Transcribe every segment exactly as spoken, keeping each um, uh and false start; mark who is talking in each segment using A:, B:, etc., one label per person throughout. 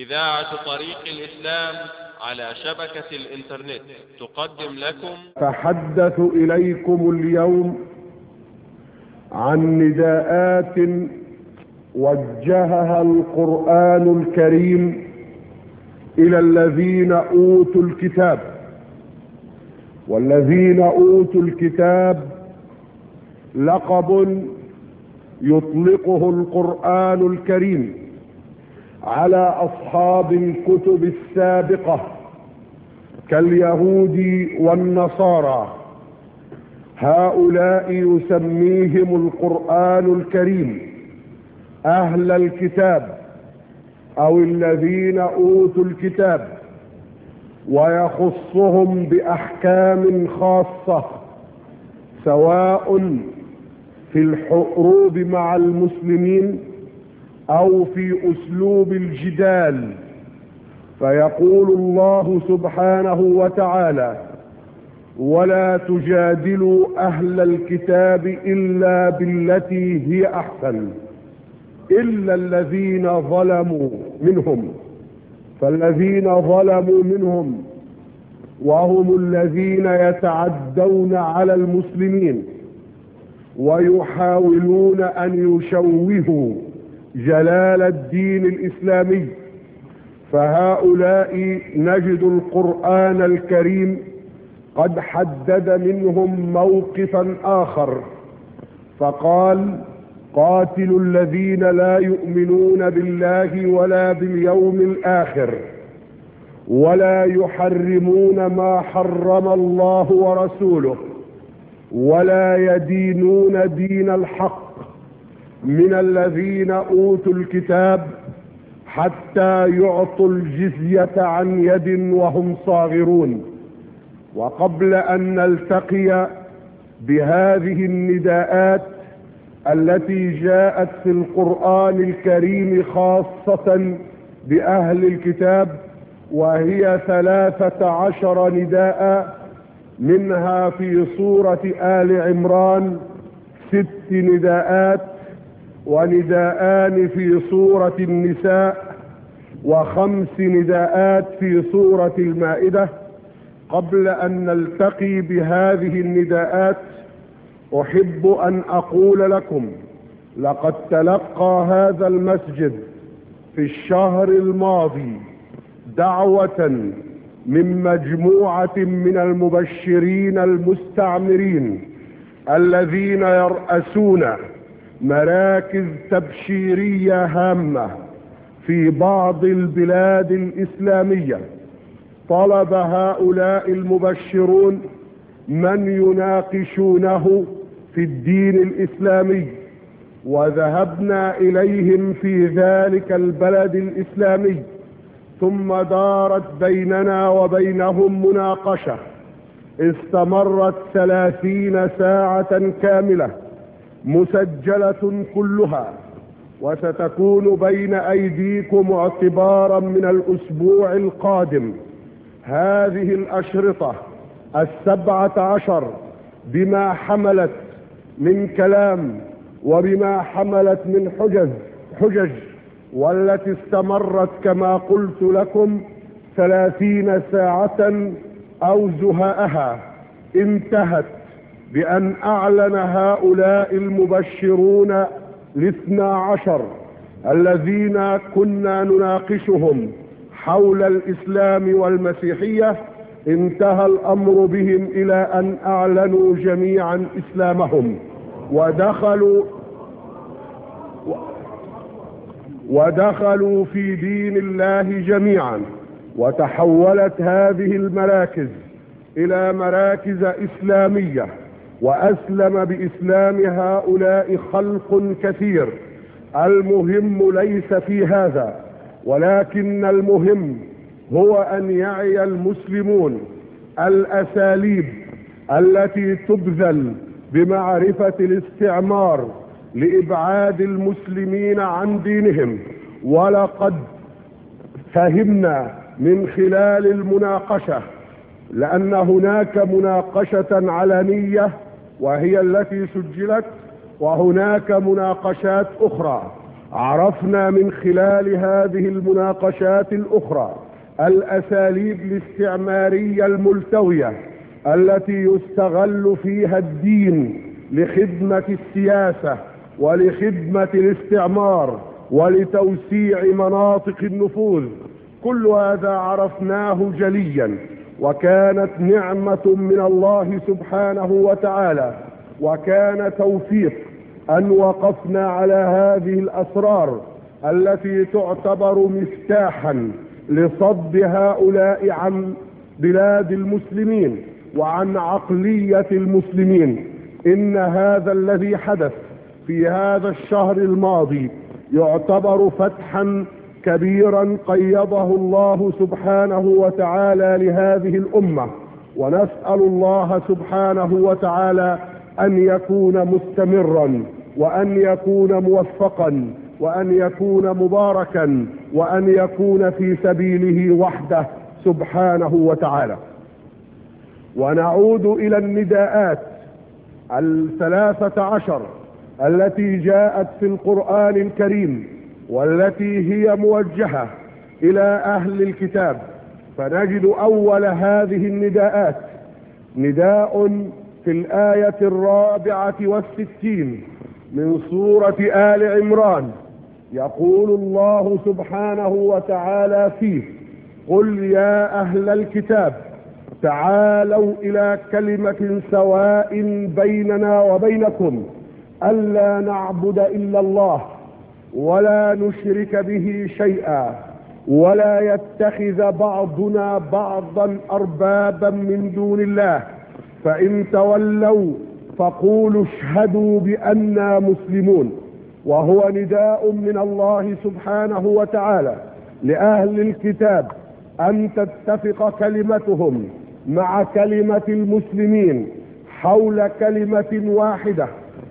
A: إذاعة طريق الإسلام على شبكة الإنترنت تقدم لكم
B: أتحدث إليكم اليوم عن نداءات وجهها القرآن الكريم إلى الذين أوتوا الكتاب. والذين أوتوا الكتاب لقب يطلقه القرآن الكريم على أصحاب الكتب السابقة كاليهود والنصارى. هؤلاء يسميهم القرآن الكريم أهل الكتاب أو الذين أوتوا الكتاب، ويخصهم بأحكام خاصة سواء في الحروب مع المسلمين أو في أسلوب الجدال. فيقول الله سبحانه وتعالى: ولا تجادلوا أهل الكتاب إلا بالتي هي أحسن إلا الذين ظلموا منهم. فالذين ظلموا منهم وهم الذين يتعدون على المسلمين ويحاولون أن يشوهوا جلال الدين الإسلامي، فهؤلاء نجد القرآن الكريم قد حدد منهم موقفا آخر، فقال: قاتلوا الذين لا يؤمنون بالله ولا باليوم الآخر ولا يحرمون ما حرم الله ورسوله ولا يدينون دين الحق من الذين أوتوا الكتاب حتى يعطوا الجزية عن يد وهم صاغرون. وقبل أن نلتقي بهذه النداءات التي جاءت في القرآن الكريم خاصة بأهل الكتاب، وهي ثلاثة عشر نداء، منها في سورة آل عمران ست نداءات، ونداءان في سورة النساء، وخمس نداءات في سورة المائدة. قبل أن نلتقي بهذه النداءات أحب أن أقول لكم: لقد تلقى هذا المسجد في الشهر الماضي دعوة من مجموعة من المبشرين المستعمرين الذين يرأسون مراكز تبشيرية هامة في بعض البلاد الإسلامية. طلب هؤلاء المبشرون من يناقشونه في الدين الإسلامي، وذهبنا إليهم في ذلك البلد الإسلامي، ثم دارت بيننا وبينهم مناقشة استمرت ثلاثين ساعة كاملة مسجلة كلها، وستكون بين أيديكم اعتبارا من الأسبوع القادم. هذه الأشرطة السبعة عشر بما حملت من كلام وبما حملت من حجج حجج والتي استمرت كما قلت لكم ثلاثين ساعة أو زهاءها، انتهت بأن أعلن هؤلاء المبشرون الاثنى عشر الذين كنا نناقشهم حول الإسلام والمسيحية، انتهى الأمر بهم إلى أن أعلنوا جميعا إسلامهم ودخلوا ودخلوا في دين الله جميعا. وتحولت هذه المراكز إلى مراكز إسلامية، وأسلم بإسلام هؤلاء خلق كثير. المهم ليس في هذا، ولكن المهم هو أن يعي المسلمون الأساليب التي تبذل بمعرفة الاستعمار لإبعاد المسلمين عن دينهم. ولقد فهمنا من خلال المناقشة، لأن هناك مناقشة علنية وهي التي سجلت، وهناك مناقشات أخرى عرفنا من خلال هذه المناقشات الأخرى الأساليب الاستعمارية الملتوية التي يستغل فيها الدين لخدمة السياسة ولخدمة الاستعمار ولتوسيع مناطق النفوذ. كل هذا عرفناه جليا، وكانت نعمة من الله سبحانه وتعالى، وكان توفيق أن وقفنا على هذه الأسرار التي تعتبر مفتاحا لصد هؤلاء عن بلاد المسلمين وعن عقلية المسلمين. إن هذا الذي حدث في هذا الشهر الماضي يعتبر فتحا كبيرا قيضه الله سبحانه وتعالى لهذه الأمة، ونسأل الله سبحانه وتعالى أن يكون مستمرا، وأن يكون موفقا، وأن يكون مباركا، وأن يكون في سبيله وحده سبحانه وتعالى. ونعود إلى النداءات الثلاثة عشر التي جاءت في القرآن الكريم والتي هي موجهة إلى أهل الكتاب، فنجد أول هذه النداءات نداء في الآية الرابعة والستين من سورة آل عمران. يقول الله سبحانه وتعالى فيه: قل يا أهل الكتاب تعالوا إلى كلمة سواء بيننا وبينكم ألا نعبد إلا الله ولا نشرك به شيئا ولا يتخذ بعضنا بعضا أربابا من دون الله فإن تولوا فقولوا اشهدوا بأننا مسلمون. وهو نداء من الله سبحانه وتعالى لأهل الكتاب أن تتفق كلمتهم مع كلمة المسلمين حول كلمة واحدة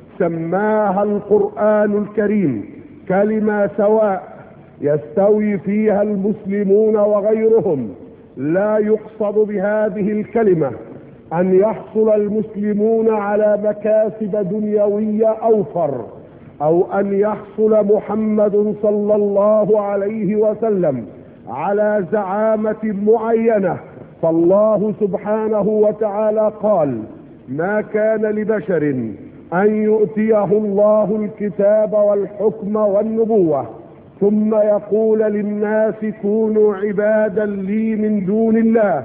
B: سماها القرآن الكريم كلمة سواء يستوي فيها المسلمون وغيرهم. لا يقصد بهذه الكلمة أن يحصل المسلمون على مكاسب دنيوية أوفر، أو أن يحصل محمد صلى الله عليه وسلم على زعامة معينة. فالله سبحانه وتعالى قال: ما كان لبشر أن يؤتيه الله الكتاب والحكم والنبوة ثم يقول للناس كونوا عبادا لي من دون الله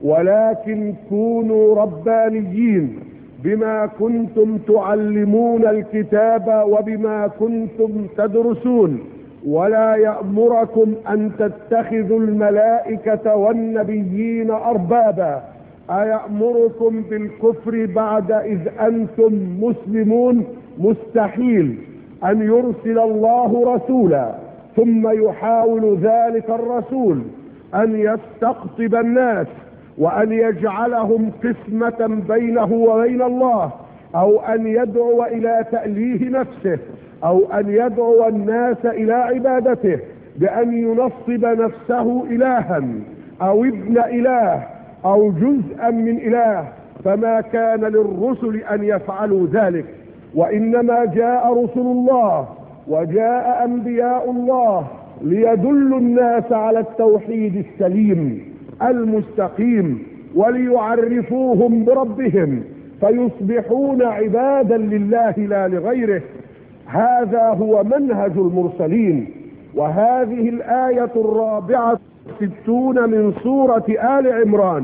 B: ولكن كونوا ربانيين بما كنتم تعلمون الكتاب وبما كنتم تدرسون ولا يأمركم أن تتخذوا الملائكة والنبيين أربابا أيأمركم بالكفر بعد إذ أنتم مسلمون. مستحيل أن يرسل الله رسولا ثم يحاول ذلك الرسول أن يستقطب الناس وأن يجعلهم قسمة بينه وبين الله، أو أن يدعو إلى تأليه نفسه، أو أن يدعو الناس إلى عبادته بأن ينصب نفسه إلها أو ابن إله أو جزءا من إله. فما كان للرسل أن يفعلوا ذلك، وإنما جاء رسل الله وجاء أنبياء الله ليدلوا الناس على التوحيد السليم المستقيم وليعرفوهم بربهم فيصبحون عبادا لله لا لغيره. هذا هو منهج المرسلين. وهذه الآية الرابعة ستون من سورة آل عمران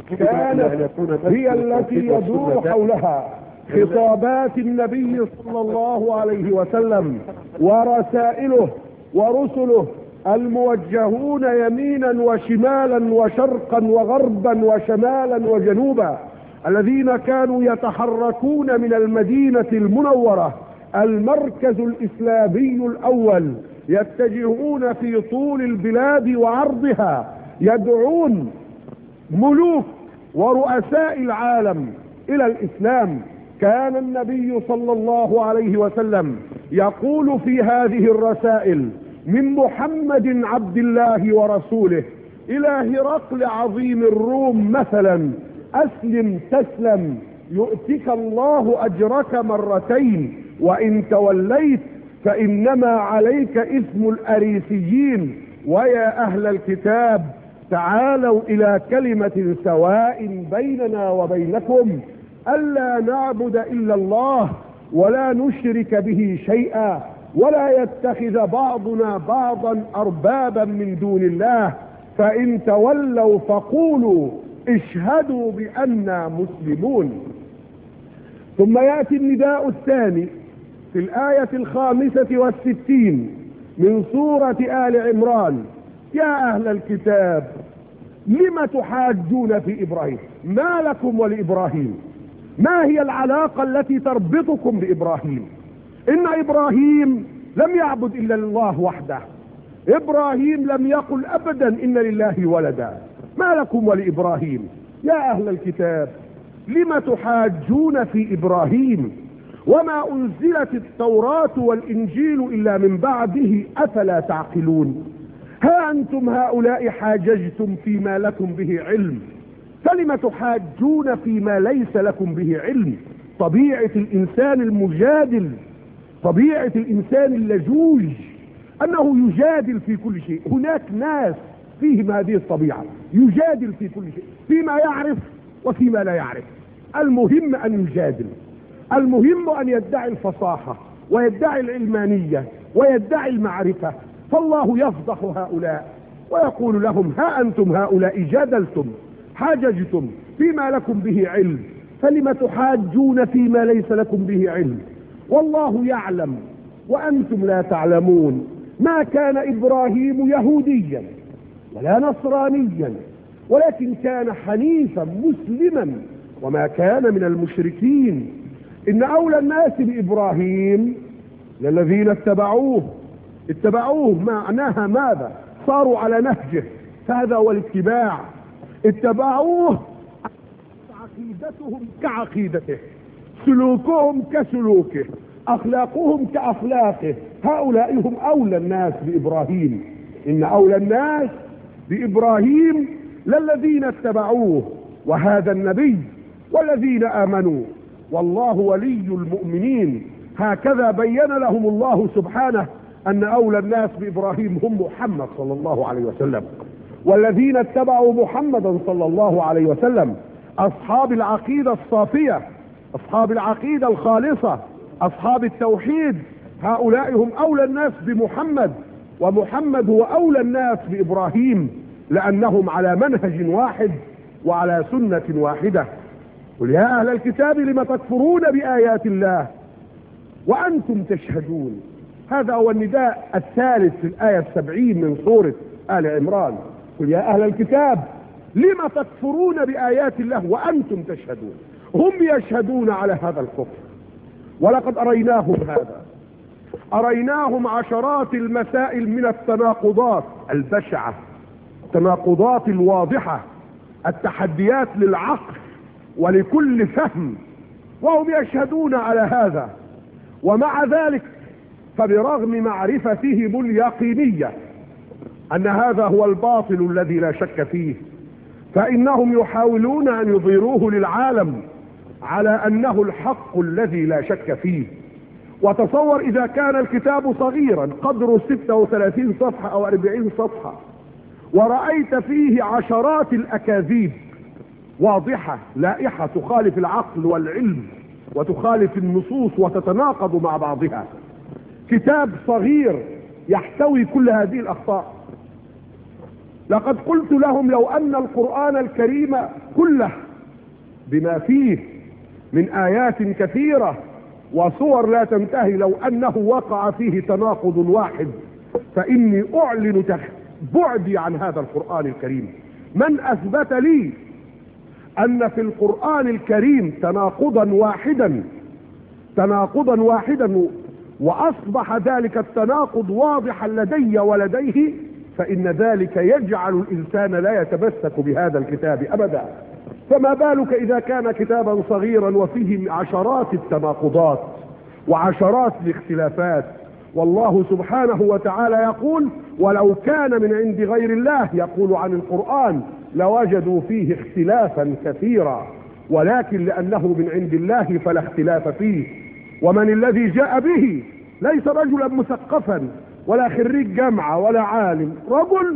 B: كانت هي التي يدور حولها خطابات النبي صلى الله عليه وسلم ورسائله ورسله الموجهون يمينا وشمالا وشرقا وغربا وشمالا وجنوبا، الذين كانوا يتحركون من المدينة المنورة المركز الإسلامي الأول، يتجهون في طول البلاد وعرضها، يدعون ملوك ورؤساء العالم إلى الإسلام. كان النبي صلى الله عليه وسلم يقول في هذه الرسائل: من محمد عبد الله ورسوله إلى هرقل عظيم الروم مثلا: أسلم تسلم يؤتك الله أجرك مرتين وإن توليت فإنما عليك اسم الأريسيين. ويا أهل الكتاب تعالوا إلى كلمة سواء بيننا وبينكم ألا نعبد إلا الله ولا نشرك به شيئا ولا يتخذ بعضنا بعضا أربابا من دون الله فإن تولوا فقولوا اشهدوا بأننا مسلمون. ثم يأتي النداء الثاني في الآية الخامسة والستين من سورة آل عمران: يا أهل الكتاب لم تحاجون في إبراهيم؟ ما لكم ولإبراهيم؟ ما هي العلاقة التي تربطكم بإبراهيم؟ إن إبراهيم لم يعبد إلا الله وحده. إبراهيم لم يقل أبدا إن لله ولدا. ما لكم ولإبراهيم؟ يا أهل الكتاب لم تحاجون في إبراهيم وما أنزلت التوراة والإنجيل إلا من بعده أفلا تعقلون؟ ها أنتم هؤلاء حاججتم فيما لكم به علم فلم تحاجون فيما ليس لكم به علم. طبيعة الإنسان المجادل، طبيعة الإنسان اللجوج أنه يجادل في كل شيء. هناك ناس فيهم هذه الطبيعة، يجادل في كل شيء، فيما يعرف وفيما لا يعرف. المهم أن يجادل، المهم أن يدعي الفصاحة ويدعي العلمانية ويدعي المعرفة. فالله يفضح هؤلاء ويقول لهم: ها أنتم هؤلاء جادلتم حاججتم فيما لكم به علم فلم تحاجون فيما ليس لكم به علم والله يعلم وأنتم لا تعلمون. ما كان إبراهيم يهوديا ولا نصرانيا ولكن كان حنيفا مسلما وما كان من المشركين. إن أولى الناس بإبراهيم للذين اتبعوه. اتبعوه معناها ماذا؟ صاروا على نهجه، هذا هو الاتباع. اتبعوه، عقيدتهم كعقيدته، سلوكهم كسلوكه، أخلاقهم كأخلاقه. هؤلاء هم أولى الناس بإبراهيم. إن أولى الناس بإبراهيم للذين اتبعوه وهذا النبي والذين آمنوا والله ولي المؤمنين. هكذا بين لهم الله سبحانه أن أولى الناس بإبراهيم هم محمد صلى الله عليه وسلم والذين اتبعوا محمدا صلى الله عليه وسلم، أصحاب العقيدة الصافية، أصحاب العقيدة الخالصة، أصحاب التوحيد. هؤلاء هم أولى الناس بمحمد، ومحمد هو أولى الناس بإبراهيم لأنهم على منهج واحد وعلى سنة واحدة. قل يا أهل الكتاب لم تكفرون بآيات الله وأنتم تشهدون. هذا هو النداء الثالث في الآية السبعين من سورة آل عمران. قل يا أهل الكتاب لم تكفرون بآيات الله وأنتم تشهدون. هم يشهدون على هذا الكفر ولقد أريناهم هذا، أريناهم عشرات المسائل من التناقضات البشعة، التناقضات الواضحة، التحديات للعقل ولكل فهم، وهم يشهدون على هذا. ومع ذلك فبرغم معرفتهم اليقينية أن هذا هو الباطل الذي لا شك فيه فإنهم يحاولون أن يظهروه للعالم على أنه الحق الذي لا شك فيه. وتصور إذا كان الكتاب صغيرا قدره ستة وثلاثين صفحة أو أربعين صفحة ورأيت فيه عشرات الأكاذيب واضحة لائحة تخالف العقل والعلم وتخالف النصوص وتتناقض مع بعضها، كتاب صغير يحتوي كل هذه الأخطاء. لقد قلت لهم لو أن القرآن الكريم كله بما فيه من آيات كثيرة وصور لا تنتهي لو أنه وقع فيه تناقض واحد فإني أعلن بعدي عن هذا القرآن الكريم. من أثبت لي أن في القرآن الكريم تناقضا واحدا تناقضا واحدا وأصبح ذلك التناقض واضحا لدي ولديه فإن ذلك يجعل الإنسان لا يتمسك بهذا الكتاب أبدا. فما بالك إذا كان كتابا صغيرا وفيه عشرات التناقضات وعشرات الاختلافات. والله سبحانه وتعالى يقول ولو كان من عند غير الله يقول عن القرآن لوجدوا فيه اختلافا كثيرا ولكن لأنه من عند الله فلا اختلاف فيه. ومن الذي جاء به؟ ليس رجلا مثقفا ولا خريج جامعة ولا عالم، رجل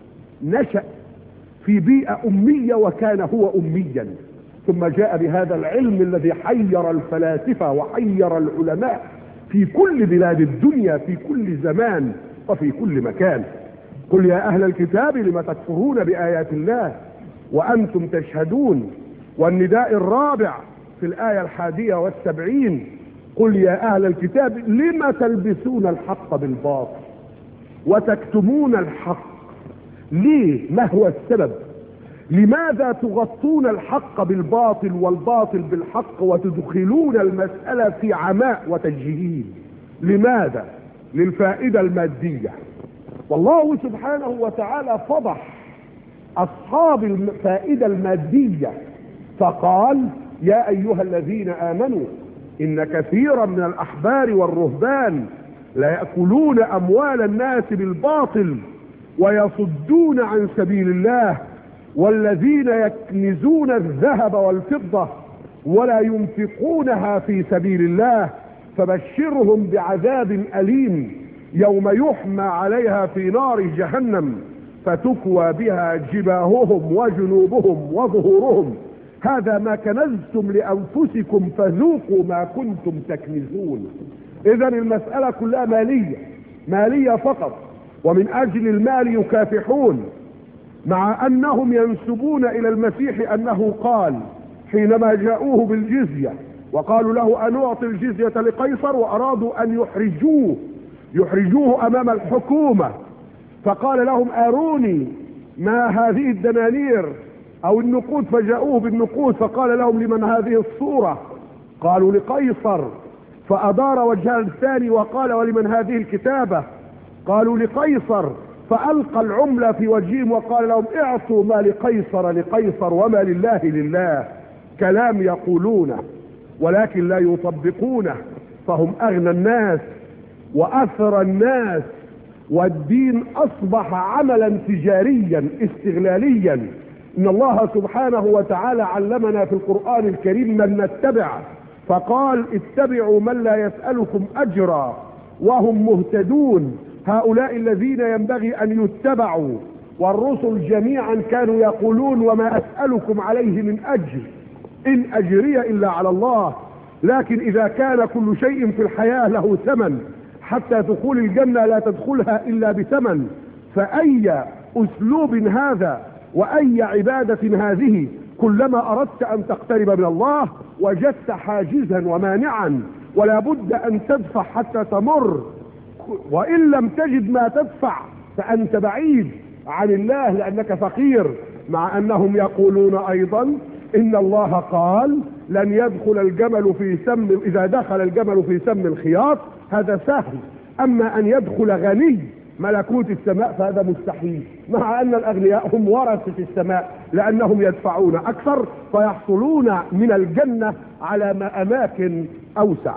B: نشأ في بيئة أمية وكان هو أميا، ثم جاء بهذا العلم الذي حير الفلاسفة وحير العلماء في كل بلاد الدنيا في كل زمان وفي كل مكان. قل يا أهل الكتاب لم تكفرون بآيات الله وأنتم تشهدون. والنداء الرابع في الآية الحادية والسبعين: قل يا أهل الكتاب لم تلبسون الحق بالباطل وتكتمون الحق. ليه؟ ما هو السبب؟ لماذا تغطون الحق بالباطل والباطل بالحق وتدخلون المسألة في عماء وتجهيل؟ لماذا؟ للفائدة المادية. والله سبحانه وتعالى فضح أصحاب الفائدة المادية فقال: يا أيها الذين آمنوا إن كثيرا من الأحبار والرهبان لا يأكلون أموال الناس بالباطل ويصدون عن سبيل الله والذين يكنزون الذهب والفضة ولا ينفقونها في سبيل الله فبشرهم بعذاب أليم يوم يحمى عليها في نار جهنم فتكوى بها جباههم وجنوبهم وظهورهم هذا ما كنزتم لأنفسكم فذوقوا ما كنتم تكنزون. إذن المسألة كلها مالية، مالية فقط، ومن أجل المال يكافحون، مع أنهم ينسبون إلى المسيح أنه قال حينما جاءوه بالجزية وقالوا له أن نعطي الجزية لقيصر وأرادوا أن يحرجوه يحرجوه أمام الحكومة، فقال لهم أروني ما هذه الدنانير أو النقود، فجاءوه بالنقود فقال لهم لمن هذه الصورة؟ قالوا لقيصر، فأدار وجهه الثاني وقال ولمن هذه الكتابة؟ قالوا لقيصر، فألقى العملة في وجههم وقال لهم اعطوا ما لقيصر لقيصر وما لله لله. كلام يقولونه ولكن لا يطبقونه، فهم أغنى الناس وأثر الناس، والدين أصبح عملا تجاريا استغلاليا. إن الله سبحانه وتعالى علمنا في القرآن الكريم من نتبع، فقال اتبعوا من لا يسألكم أجرا وهم مهتدون، هؤلاء الذين ينبغي أن يتبعوا. والرسل جميعا كانوا يقولون وما أسألكم عليه من أجر إن أجري إلا على الله. لكن إذا كان كل شيء في الحياة له ثمن، حتى دخول الجنة لا تدخلها إلا بثمن، فأي أسلوب هذا وأي عبادة هذه؟ كلما أردت أن تقترب من الله وجدت حاجزا ومانعا، ولا بد أن تدفع حتى تمر، وإن لم تجد ما تدفع فأنت بعيد عن الله لأنك فقير. مع أنهم يقولون أيضا إن الله قال لن يدخل الجمل في سم، إذا دخل الجمل في سم الخياط هذا سهل، أما أن يدخل غني ملكوت السماء فهذا مستحيل، مع أن الأغنياء هم ورثة السماء لأنهم يدفعون أكثر فيحصلون من الجنة على ما أماكن أوسع.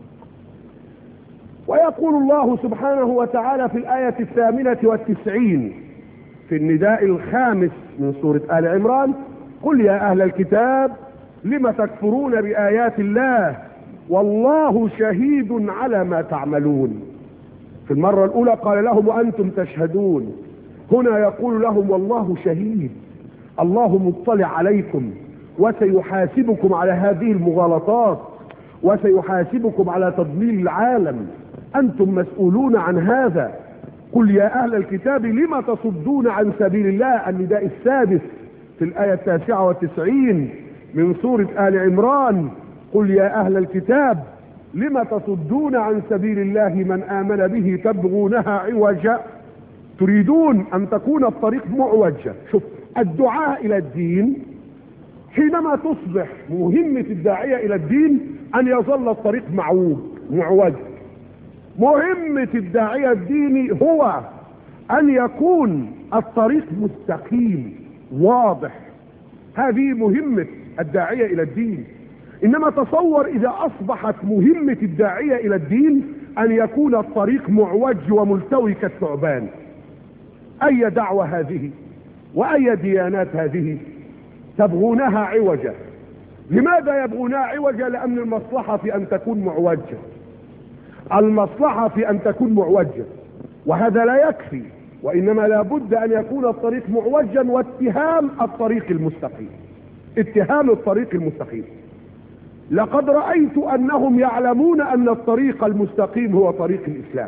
B: ويقول الله سبحانه وتعالى في الآية الثامنة والتسعين في النداء الخامس من سورة آل عمران: قل يا أهل الكتاب لم تكفرون بآيات الله والله شهيد على ما تعملون. في المرة الأولى قال لهم وأنتم تشهدون، هنا يقول لهم والله شهيد، الله مطلع عليكم وسيحاسبكم على هذه المغالطات وسيحاسبكم على تضليل العالم، أنتم مسؤولون عن هذا. قل يا أهل الكتاب لم تصدون عن سبيل الله، النداء السادس في الآية التاسعة والتسعين من سورة آل عمران: قل يا أهل الكتاب لم تصدون عن سبيل الله من آمن به تبغونها عوجا، تريدون أن تكون الطريق معوجة. شوف الدعاء إلى الدين حينما تصبح مهمة الداعية إلى الدين أن يظل الطريق معوج معوج. مهمة الداعية الديني هو أن يكون الطريق مستقيم واضح، هذه مهمة الداعية إلى الدين. إنما تصور إذا أصبحت مهمة الداعية إلى الدين أن يكون الطريق معوج وملتوي كالثعبان، أي دعوة هذه وأي ديانات هذه؟ تبغونها عوجا. لماذا يبغونها عوجا؟ لأن المصلحة في أن تكون معوجة. المصلحة في ان تكون معوجة، وهذا لا يكفي، وانما لا بد ان يكون الطريق معوجا واتهام الطريق المستقيم، اتهام الطريق المستقيم. لقد رأيت انهم يعلمون ان الطريق المستقيم هو طريق الاسلام،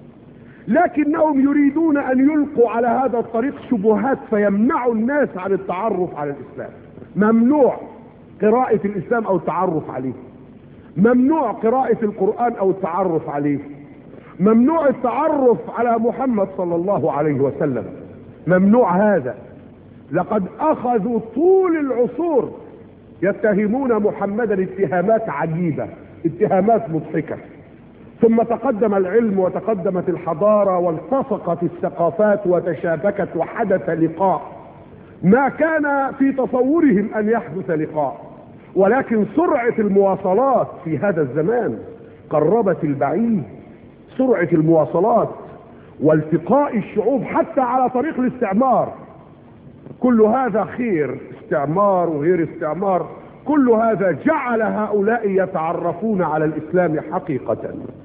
B: لكنهم يريدون ان يلقوا على هذا الطريق شبهات فيمنعوا الناس عن التعرف على الاسلام. ممنوع قراءة الاسلام او التعرف عليه، ممنوع قراءة القرآن او التعرف عليه، ممنوع التعرف على محمد صلى الله عليه وسلم، ممنوع هذا. لقد اخذوا طول العصور يتهمون محمدا اتهامات عجيبة، اتهامات مضحكة، ثم تقدم العلم وتقدمت الحضارة والتصقت الثقافات وتشابكت وحدث لقاء ما كان في تصورهم ان يحدث لقاء، ولكن سرعة المواصلات في هذا الزمان قربت البعيد، سرعة المواصلات والتقاء الشعوب حتى على طريق الاستعمار، كل هذا خير، استعمار وغير استعمار، كل هذا جعل هؤلاء يتعرفون على الاسلام حقيقة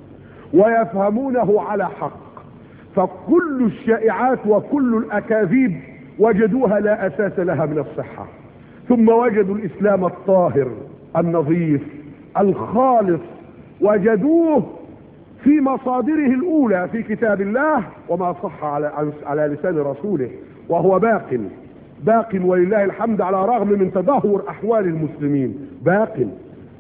B: ويفهمونه على حق. فكل الشائعات وكل الاكاذيب وجدوها لا اساس لها من الصحة، ثم وجدوا الاسلام الطاهر النظيف الخالص، وجدوه في مصادره الاولى في كتاب الله وما صح على على لسان رسوله، وهو باق باق ولله الحمد، على رغم من تدهور احوال المسلمين باق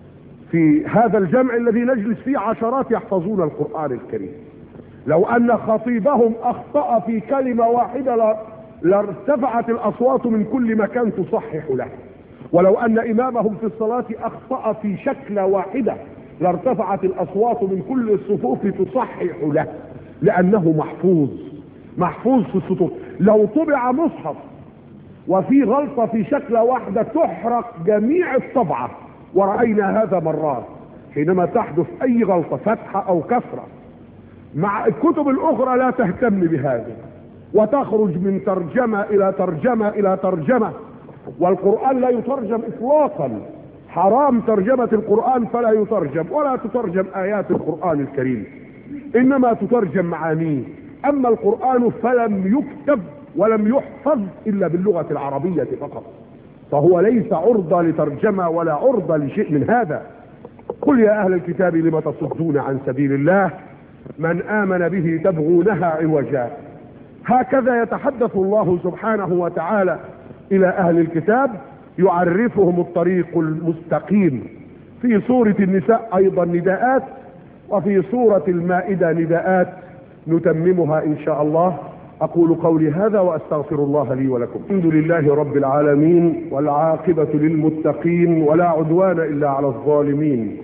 B: في هذا الجمع الذي نجلس فيه عشرات يحفظون القرآن الكريم. لو ان خطيبهم اخطأ في كلمة واحدة لارتفعت الاصوات من كل مكان تصحح له، ولو ان امامهم في الصلاة اخطأ في شكلة واحدة لارتفعت الاصوات من كل الصفوف تصحح له، لانه محفوظ محفوظ في السطور. لو طبع مصحف وفي غلطة في شكلة واحدة تحرق جميع الطبعة، ورأينا هذا مرات حينما تحدث اي غلطة فتحة او كسرة. مع الكتب الاخرى لا تهتم بهذا، وتخرج من ترجمة الى ترجمة الى ترجمة، والقرآن لا يترجم اطلاقا، حرام ترجمة القرآن فلا يترجم، ولا تترجم ايات القرآن الكريم، انما تترجم معانيه. اما القرآن فلم يكتب ولم يحفظ الا باللغة العربية فقط، فهو ليس عرضة لترجمة ولا عرضة لشيء من هذا. قل يا اهل الكتاب لم تصدون عن سبيل الله من امن به تبغونها عوجا. هكذا يتحدث الله سبحانه وتعالى الى اهل الكتاب، يعرفهم الطريق المستقيم. في سورة النساء ايضا نداءات، وفي سورة المائدة نداءات نتممها ان شاء الله. اقول قولي هذا واستغفر الله لي ولكم. الحمد لله رب العالمين، والعاقبة للمتقين، ولا عدوان الا على الظالمين،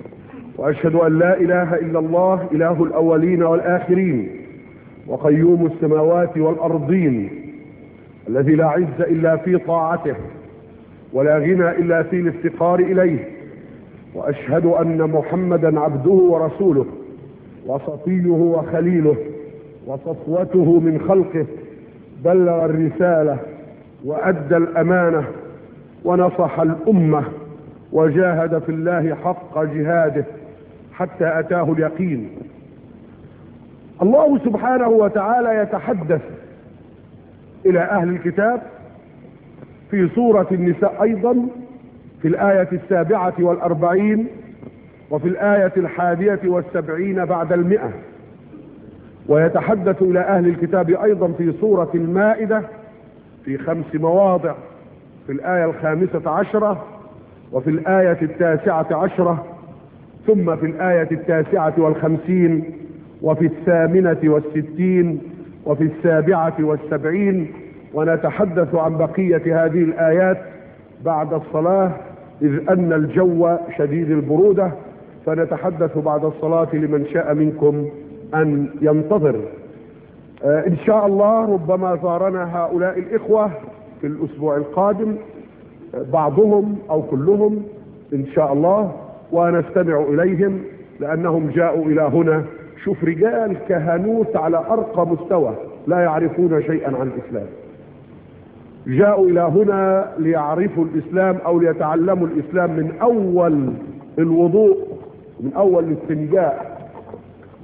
B: واشهد ان لا اله الا الله اله الاولين والاخرين، وقيوم السماوات والارضين، الذي لا عز الا في طاعته، ولا غنى الا في الافتقار اليه. واشهد ان محمدا عبده ورسوله، وصفيه وخليله، وصفوته من خلقه، بلغ الرسالة وأدى الأمانة ونصح الأمة، وجاهد في الله حق جهاده حتى أتاه اليقين. الله سبحانه وتعالى يتحدث إلى أهل الكتاب في سورة النساء أيضا، في الآية السابعة والأربعين، وفي الآية الحادية والسبعين بعد المئة، ويتحدث إلى أهل الكتاب أيضا في سورة المائدة في خمس مواضع، في الآية الخامسة عشرة، وفي الآية التاسعة عشرة، ثم في الآية التاسعة والخمسين، وفي الثامنة والستين، وفي السابعة والسبعين. ونتحدث عن بقية هذه الآيات بعد الصلاة، إذ أن الجو شديد البرودة، فنتحدث بعد الصلاة لمن شاء منكم أن ينتظر. آه إن شاء الله ربما زارنا هؤلاء الإخوة في الأسبوع القادم، آه بعضهم أو كلهم إن شاء الله، ونستمع إليهم لأنهم جاءوا إلى هنا. شوف رجال كهنوت على أرقى مستوى لا يعرفون شيئا عن الإسلام، جاءوا إلى هنا ليعرفوا الإسلام أو ليتعلموا الإسلام من أول الوضوء، من أول الاستنجاء،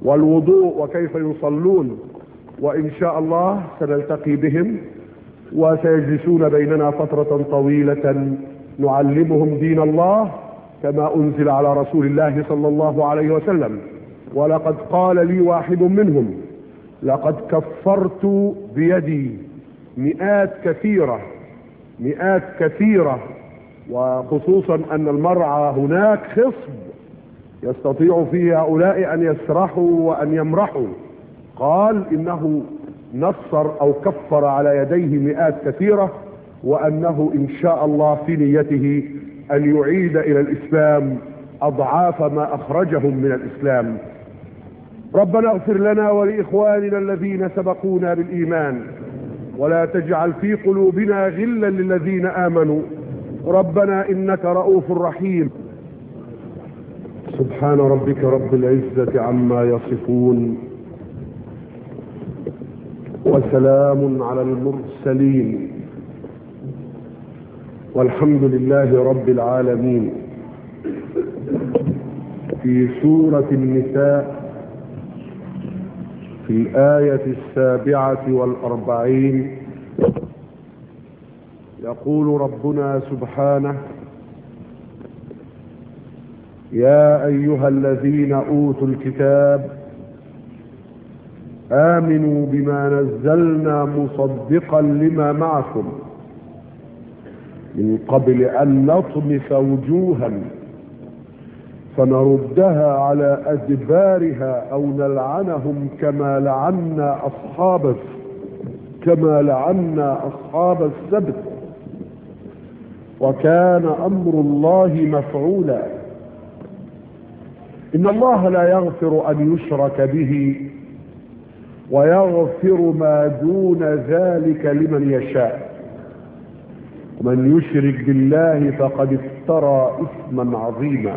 B: والوضوء وكيف يصلون، وإن شاء الله سنلتقي بهم وسيجلسون بيننا فترة طويلة نعلمهم دين الله كما أنزل على رسول الله صلى الله عليه وسلم. ولقد قال لي واحد منهم: لقد كفرت بيدي مئات كثيرة مئات كثيرة، وخصوصا أن المرعى هناك خصب يستطيع فيه هؤلاء أن يسرحوا وأن يمرحوا. قال إنه نصر أو كفر على يديه مئات كثيرة، وأنه إن شاء الله في نيته أن يعيد إلى الإسلام أضعاف ما أخرجهم من الإسلام. ربنا اغفر لنا ولإخواننا الذين سبقونا بالإيمان، ولا تجعل في قلوبنا غلا للذين آمنوا، ربنا إنك رؤوف رحيم. سبحان ربك رب العزة عما يصفون، وسلام على المرسلين، والحمد لله رب العالمين. في سورة النساء في الآية السابعة والأربعين يقول ربنا سبحانه: يا أيها الذين أوتوا الكتاب آمنوا بما نزلنا مصدقا لما معكم من قبل أن نطمس وجوها فنردها على أدبارها أو نلعنهم كما لعنا أصحاب كما لعنا أصحاب السبت وكان أمر الله مفعولا. إن الله لا يغفر أن يشرك به ويغفر ما دون ذلك لمن يشاء، ومن يشرك بالله فقد افترى إثما عظيما.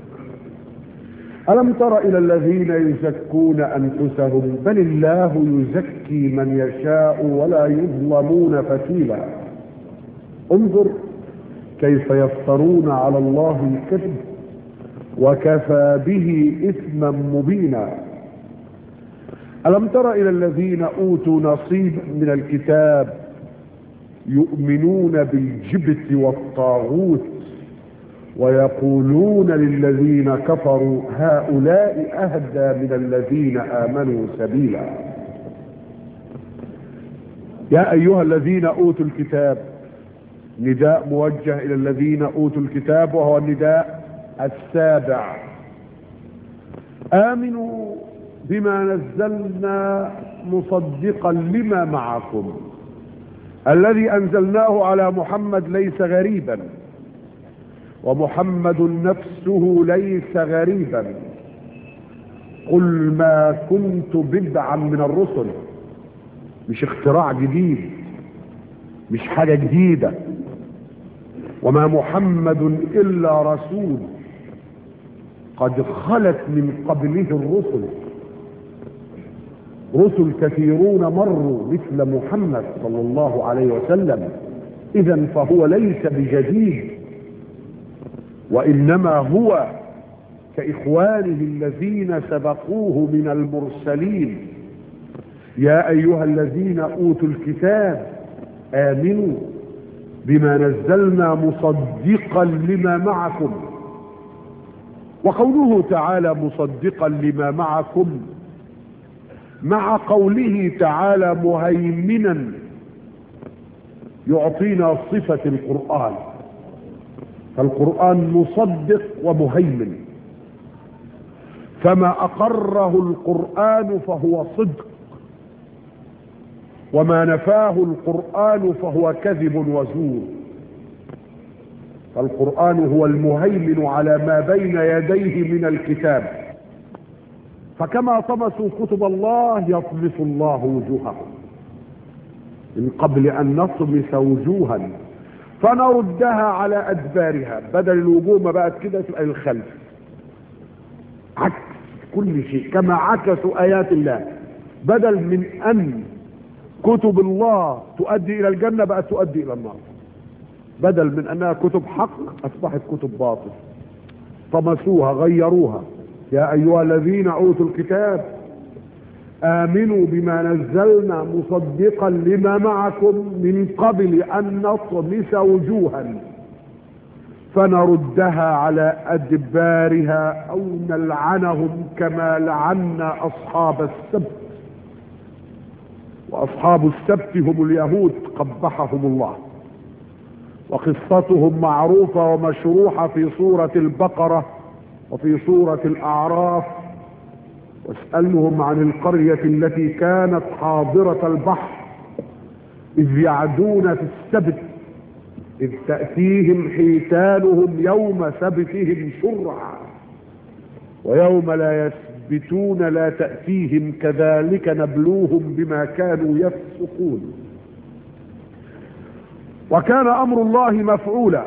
B: ألم تر إلى الذين يزكون أنفسهم بل الله يزكي من يشاء ولا يظلمون فتيلا. انظر كيف يفترون على الله الكذب وكفى به إثما مبينا. ألم تر إلى الذين أوتوا نصيب من الكتاب يؤمنون بالجبت والطاغوت ويقولون للذين كفروا هؤلاء أهدى من الذين آمنوا سبيلا. يا أيها الذين أوتوا الكتاب، نداء موجه إلى الذين أوتوا الكتاب، وهو النداء السابع. آمنوا بما نزلنا مصدقا لما معكم. الذي أنزلناه على محمد ليس غريبا، ومحمد نفسه ليس غريبا. قل ما كنت بدعا من الرسل، مش اختراع جديد، مش حاجة جديدة. وما محمد إلا رسول قد خلت من قبله الرسل، رسل كثيرون مروا مثل محمد صلى الله عليه وسلم. إذن فهو ليس بجديد، وإنما هو كإخوانه الذين سبقوه من المرسلين. يا أيها الذين أوتوا الكتاب آمنوا بما نزلنا مصدقا لما معكم. وقوله تعالى مصدقا لما معكم مع قوله تعالى مهيمنا يعطينا صفة القرآن، فالقرآن مصدق ومهيمن، فما أقره القرآن فهو صدق، وما نفاه القرآن فهو كذب وزور. فالقرآن هو المهيمن على ما بين يديه من الكتاب، فكما طمسوا كتب الله يطمس الله وجوههم من قبل أن نطمس وجوها فنردها على أدبارها. بدل الوجوه ما بقت كده تبقى الخلف، عكس كل شيء. كما عكسوا آيات الله، بدل من أن كتب الله تؤدي إلى الجنة بقت تؤدي إلى النار. بدل من أنها كتب حق أصبحت كتب باطل، طمسوها غيروها. يا أيها الذين أوتوا الكتاب آمنوا بما نزلنا مصدقا لما معكم من قبل أن نطمس وجوها فنردها على أدبارها أو نلعنهم كما لعنا أصحاب السبت وأصحاب السبت هم اليهود قبحهم الله. وقصتهم معروفة ومشروحة في سورة البقرة وفي سورة الأعراف. واسألهم عن القرية التي كانت حاضرة البحر إذ يعدون في السبت إذ تأتيهم حيتانهم يوم سبتهم شرعا ويوم لا يسبتون لا تأتيهم كذلك نبلوهم بما كانوا يفسقون. وكان أمر الله مفعولا،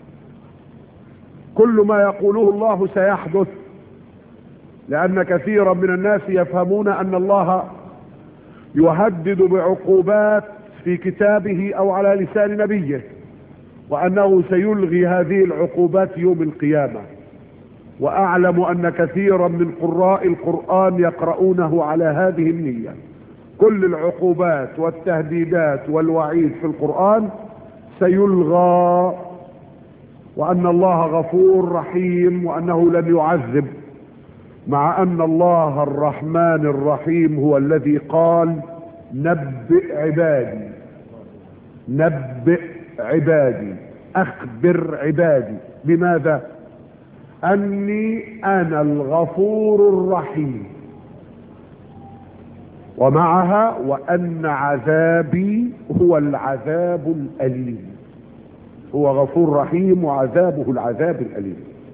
B: كل ما يقوله الله سيحدث، لأن كثيرا من الناس يفهمون أن الله يهدد بعقوبات في كتابه أو على لسان نبيه، وأنه سيلغي هذه العقوبات يوم القيامة. وأعلم أن كثيرا من قراء القرآن يقرؤونه على هذه النية. كل العقوبات والتهديدات والوعيد في القرآن سيلغى، وأن الله غفور رحيم وأنه لن يعذب، مع أن الله الرحمن الرحيم هو الذي قال نبئ عبادي نبئ عبادي أخبر عبادي بماذا؟ أني أنا الغفور الرحيم، ومعها وأن عذابي هو العذاب الأليم. هو غفور رحيم وعذابه العذاب الأليم.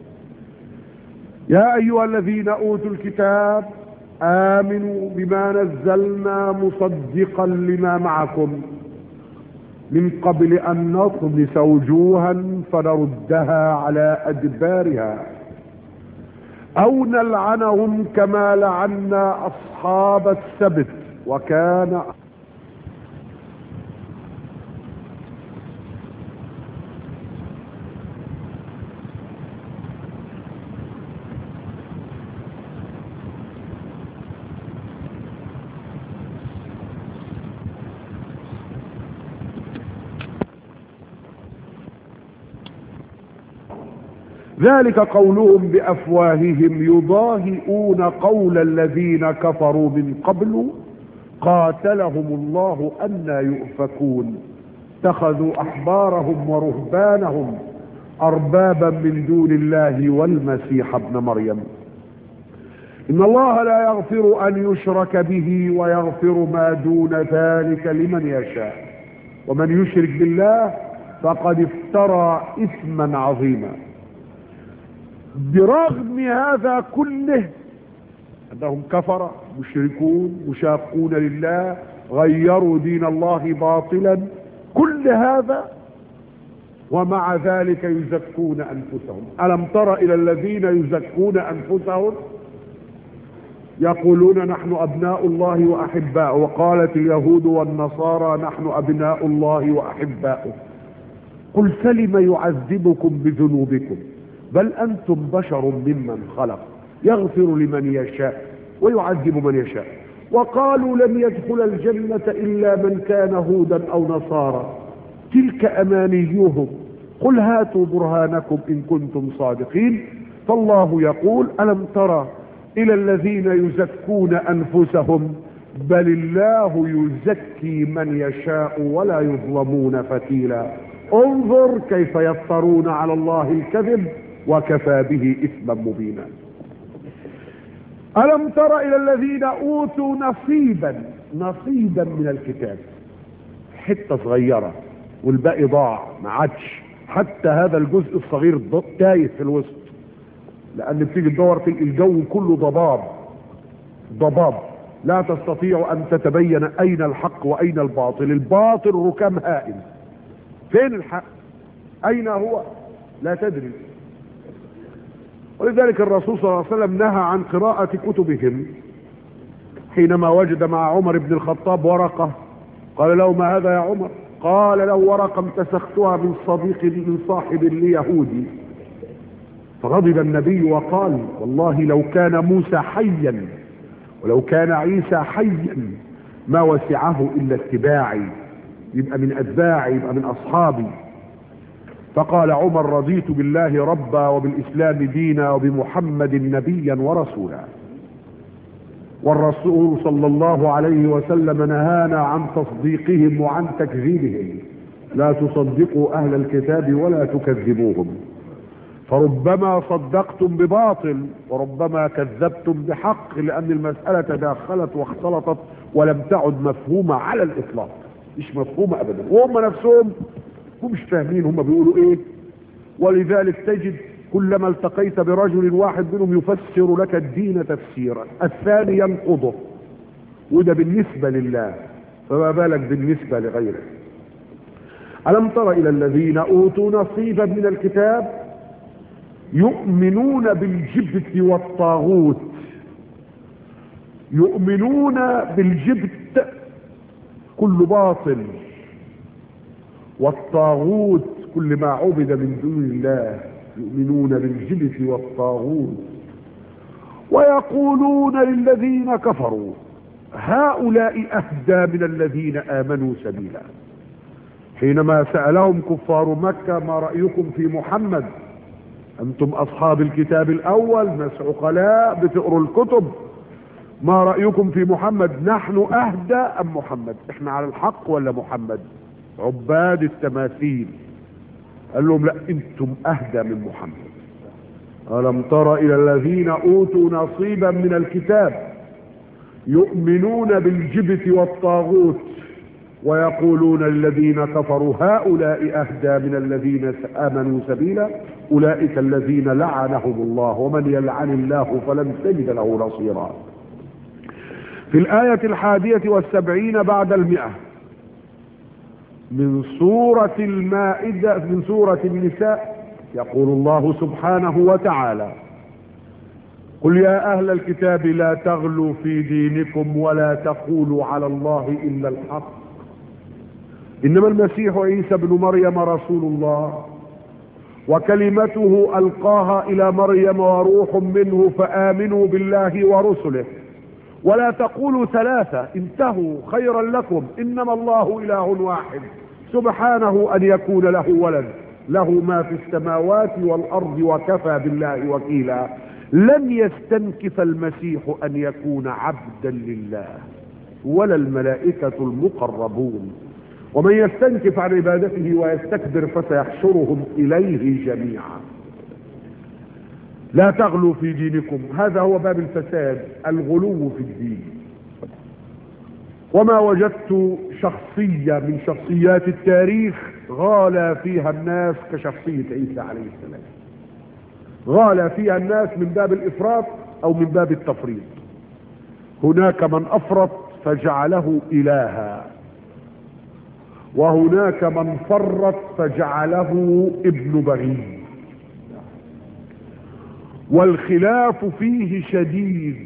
B: يا أيها الذين أوتوا الكتاب آمنوا بما نزلنا مصدقا لما معكم من قبل أن نطمس وجوها فنردها على أدبارها أو نلعنهم كما لعنا أصحاب السبت وكان ذلك قولهم بأفواههم يضاهئون قول الذين كفروا من قبل قاتلهم الله أنى يؤفكون اتخذوا أحبارهم ورهبانهم أربابا من دون الله والمسيح ابن مريم إن الله لا يغفر أن يشرك به ويغفر ما دون ذلك لمن يشاء ومن يشرك بالله فقد افترى إثما عظيما. برغم هذا كله أنهم كفر مشركون مشاقون لله غيروا دين الله باطلا، كل هذا ومع ذلك يزكون أنفسهم. ألم تر إلى الذين يزكون أنفسهم يقولون نحن أبناء الله وأحباؤه، وقالت اليهود والنصارى نحن أبناء الله وأحباؤه. قل فلم يعذبكم بذنوبكم بل أنتم بشر ممن خلق يغفر لمن يشاء ويعذب من يشاء. وقالوا لن يدخل الجنة إلا من كان هودا أو نصارى تلك أمانيهم قل هاتوا برهانكم إن كنتم صادقين. فالله يقول ألم ترى إلى الذين يزكون أنفسهم بل الله يزكي من يشاء ولا يظلمون فتيلا. انظر كيف يفترون على الله الكذب وكفى به إثما مبينا. ألم تر إلى الذين أوتوا نصيبا نصيبا من الكتاب، حتة صغيرة والباقي ضاع ما عادش، حتى هذا الجزء الصغير تايه في الوسط، لأن بتيجي تدور في الجو كله ضباب ضباب لا تستطيع أن تتبين أين الحق وأين الباطل. الباطل ركام هائل، فين الحق؟ أين هو؟ لا تدري. ولذلك الرسول صلى الله عليه وسلم نهى عن قراءة كتبهم حينما وجد مع عمر بن الخطاب ورقة قال له ما هذا يا عمر؟ قال له ورقة امتسختها من صديق من صاحب لي يهودي فغضب النبي وقال والله لو كان موسى حيا ولو كان عيسى حيا ما وسعه إلا اتباعي، يبقى من أتباعي، يبقى من أصحابي. فقال عمر رضيت بالله ربا وبالإسلام دينا وبمحمد نبيا ورسولا. والرسول صلى الله عليه وسلم نهانا عن تصديقهم وعن تكذيبهم. لا تصدقوا أهل الكتاب ولا تكذبوهم، فربما صدقتم بباطل وربما كذبتم بحق، لأن المسألة تداخلت واختلطت ولم تعد مفهومة على الإطلاق، مش مفهومة أبدا، وهم نفسهم هم مش فاهمين هم بيقولوا إيه. ولذلك تجد كلما التقيت برجل واحد منهم يفسر لك الدين تفسيرا، الثاني ينقضه، وده بالنسبة لله، فما بالك بالنسبة لغيره. ألم تر إلى الذين أوتوا نصيبا من الكتاب يؤمنون بالجبت والطاغوت. يؤمنون بالجبت كل باطل، والطاغوت كل ما عبد من دون الله. يؤمنون بالجبت والطاغوت ويقولون للذين كفروا هؤلاء أهدى من الذين آمنوا سبيلا. حينما سألهم كفار مكة ما رأيكم في محمد؟ أنتم أصحاب الكتاب الأول، ناس عقلاء بتقروا الكتب، ما رأيكم في محمد؟ نحن أهدى أم محمد؟ إحنا على الحق ولا محمد؟ عباد التماثيل. قال لهم لا، أنتم أهدى من محمد. ألم تر إلى الذين أوتوا نصيبا من الكتاب يؤمنون بالجبت والطاغوت ويقولون للذين كفروا هؤلاء أهدى من الذين آمنوا سبيلا أولئك الذين لعنهم الله ومن يلعن الله فلن تجد له نصيرا. في الآية الحادية والسبعين بعد المئة من سورة المائدة، من سورة النساء، يقول الله سبحانه وتعالى قل يا أهل الكتاب لا تغلوا في دينكم ولا تقولوا على الله إلا الحق إنما المسيح عيسى ابن مريم رسول الله وكلمته ألقاها إلى مريم وروح منه فآمنوا بالله ورسله ولا تقولوا ثلاثة انتهوا خيرا لكم إنما الله إله واحد سبحانه أن يكون له ولد له ما في السماوات والأرض وكفى بالله وكيلا. لن يستنكف المسيح أن يكون عبدا لله ولا الملائكة المقربون ومن يستنكف عن عبادته ويستكبر فسيحشرهم إليه جميعا. لا تغلوا في دينكم، هذا هو باب الفساد، الغلو في الدين. وما وجدت شخصية من شخصيات التاريخ غالى فيها الناس كشخصية عيسى عليه السلام. غالى فيها الناس من باب الإفراط أو من باب التفريط. هناك من أفرط فجعله إلها، وهناك من فرط فجعله ابن بغي، والخلاف فيه شديد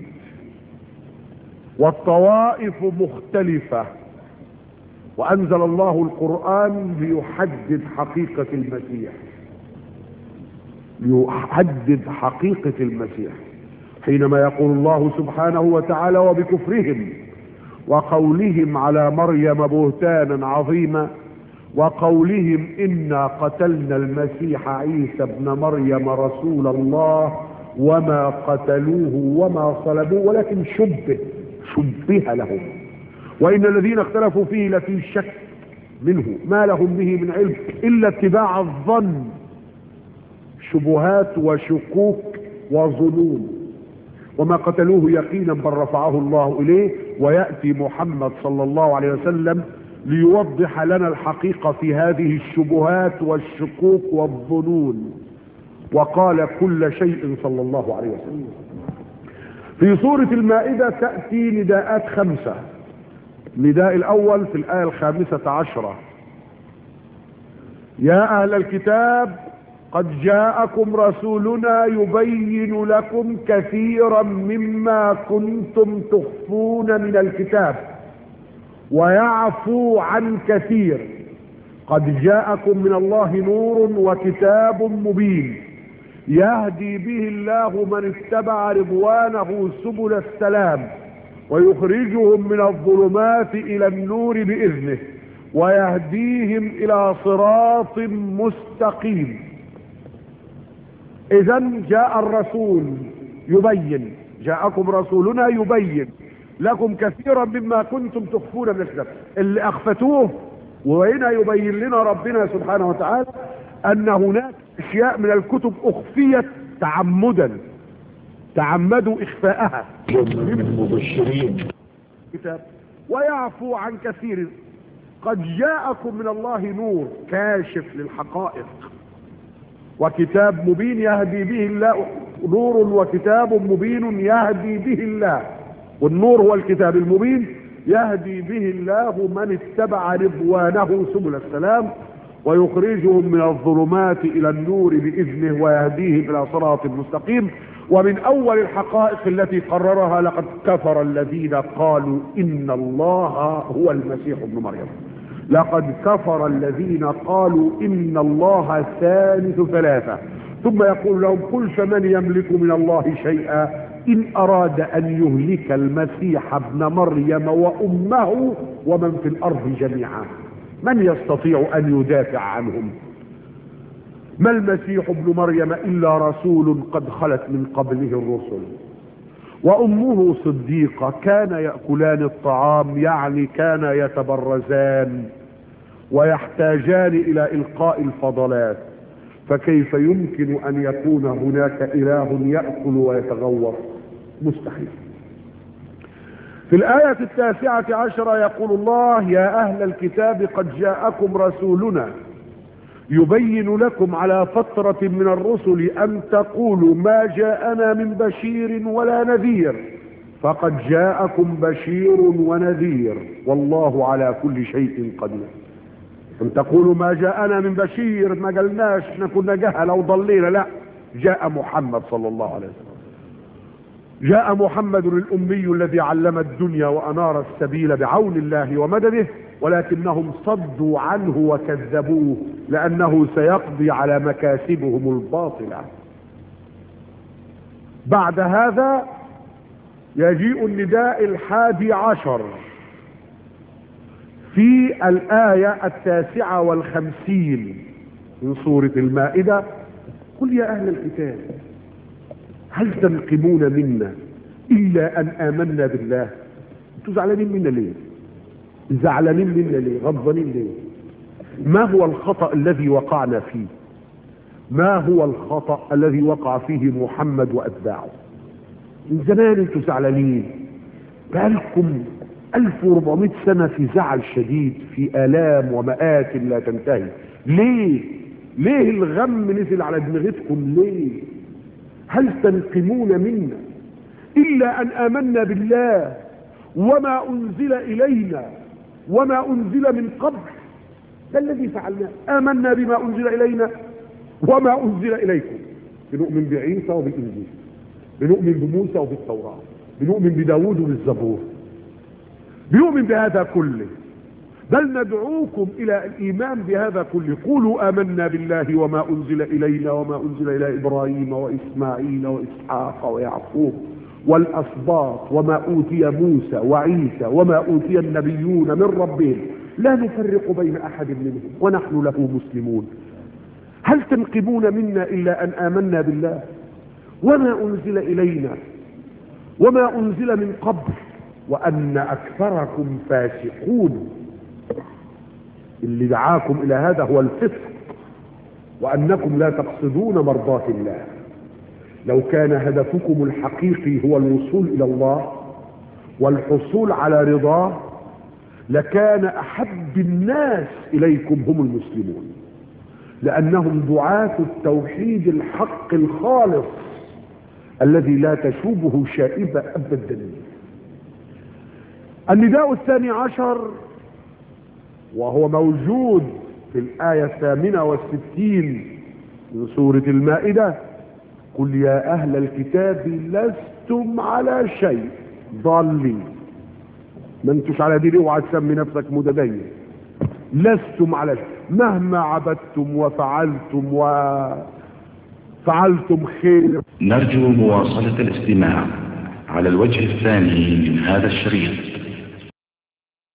B: والطوائف مختلفة. وأنزل الله القرآن ليحدد حقيقة المسيح، ليحدد حقيقة المسيح حينما يقول الله سبحانه وتعالى وبكفرهم وقولهم على مريم بهتانا عظيما وقولهم إنا قتلنا المسيح عيسى ابن مريم رسول الله وما قتلوه وما صلبوه ولكن شبه شبه لهم وإن الذين اختلفوا فيه لفي شك منه ما لهم به من علم إلا اتباع الظن، شبهات وشكوك وظنون، وما قتلوه يقينا بل رفعه الله إليه. ويأتي محمد صلى الله عليه وسلم ليوضح لنا الحقيقة في هذه الشبهات والشكوك والظنون، وقال كل شيء صلى الله عليه وسلم. في سورة المائدة تأتي نداءات خمسة. النداء الأول في الآية الخامسة عشرة: يا أهل الكتاب قد جاءكم رسولنا يبين لكم كثيرا مما كنتم تخفون من الكتاب ويعفو عن كثير. قد جاءكم من الله نور وكتاب مبين يهدي به الله من اتبع رضوانه سبل السلام ويخرجهم من الظلمات إلى النور بإذنه ويهديهم إلى صراط مستقيم. إذن جاء الرسول يبين، جاءكم رسولنا يبين لكم كثيرا مما كنتم تخفون من الكتاب اللي أخفتوه. وهنا يبين لنا ربنا سبحانه وتعالى أن هناك أشياء من الكتب أخفيت تعمدا، تعمدوا إخفاءها
C: من المبشرين
B: كتاب ويعفو عن كثير. قد جاءكم من الله نور كاشف للحقائق وكتاب مبين يهدي به الله، نور وكتاب مبين يهدي به الله، والنور هو الكتاب المبين يهدي به الله من اتبع رضوانه سبل السلام ويخرجهم من الظلمات إلى النور بإذنه ويهديهم إلى صراط مستقيم. ومن أول الحقائق التي قررها لقد كفر الذين قالوا إن الله هو المسيح ابن مريم، لقد كفر الذين قالوا إن الله ثالث ثلاثة، ثم يقول لهم قل فمن يملك من الله شيئا إن أراد أن يهلك المسيح ابن مريم وأمه ومن في الأرض جميعا من يستطيع أن يدافع عنهم؟ ما المسيح ابن مريم إلا رسول قد خلت من قبله الرسل وأمه صديقة كان يأكلان الطعام، يعني كان يتبرزان ويحتاجان إلى إلقاء الفضلات، فكيف يمكن أن يكون هناك إله يأكل ويتغوط؟ مستحيل. في الآية التاسعة عشرة يقول الله يا أهل الكتاب قد جاءكم رسولنا يبين لكم على فترة من الرسل أن تقولوا ما جاءنا من بشير ولا نذير، فقد جاءكم بشير ونذير والله على كل شيء قدير. أن تقولوا ما جاءنا من بشير، ما قلناش احنا كنا جهل أو ضلينا، لا، جاء محمد صلى الله عليه وسلم، جاء محمد الأمي الذي علم الدنيا وأنار السبيل بعون الله ومدده، ولكنهم صدوا عنه وكذبوه لأنه سيقضي على مكاسبهم الباطلة. بعد هذا يجيء النداء الحادي عشر في الآية التاسعة والخمسين من سورة المائدة: قل يا أهل الكتاب هل تنقمون منا إلا أن آمنا بالله؟ انتوا زعلانين منا ليه؟ زعلانين منا ليه؟ غضبانين ليه؟ ما هو الخطأ الذي وقعنا فيه؟ ما هو الخطأ الذي وقع فيه محمد وأتباعه؟ من زمان انتوا زعلانين، بقالكم ألف وأربعمائة سنة في زعل شديد، في آلام ومآتم لا تنتهي. ليه؟ ليه الغم نزل على دماغتكم ليه؟ هل تنقمون منا إلا أن آمنا بالله وما أنزل إلينا وما أنزل من قبل؟ ده الذي فعلناه، آمنا بما أنزل إلينا وما أنزل إليكم. بنؤمن بعيسى وبالإنجيل، بنؤمن بموسى وبالتوراة، بنؤمن بداود وبالزبور، بنؤمن بهذا كله، بل ندعوكم إلى الإيمان بهذا كله. قولوا آمنا بالله وما أنزل إلينا وما أنزل إلى إبراهيم وإسماعيل وإسحاق ويعقوب والأسباط وما أوتي موسى وعيسى وما أوتي النبيون من ربهم لا نفرق بين أحد منهم ونحن له مسلمون. هل تنقمون منا إلا أن آمنا بالله وما أنزل إلينا وما أنزل من قبل وأن أكثركم فاسقون؟ اللي دعاكم إلى هذا هو الفسق، وأنكم لا تقصدون مرضاة الله. لو كان هدفكم الحقيقي هو الوصول إلى الله والحصول على رضاه لكان أحب الناس إليكم هم المسلمون، لأنهم دعاة التوحيد الحق الخالص الذي لا تشوبه شائبة أبدا. النداء الثاني عشر وهو موجود في الآية الثامنة والستين من سورة المائدة: قل يا أهل الكتاب لستم على شيء ضالين. ما انتوش على دين، اوعى تسمي نفسك متدين. لستم على شيء مهما عبدتم وفعلتم و... فعلتم خير.
C: نرجو مواصلة الاستماع على الوجه الثاني من هذا الشريط.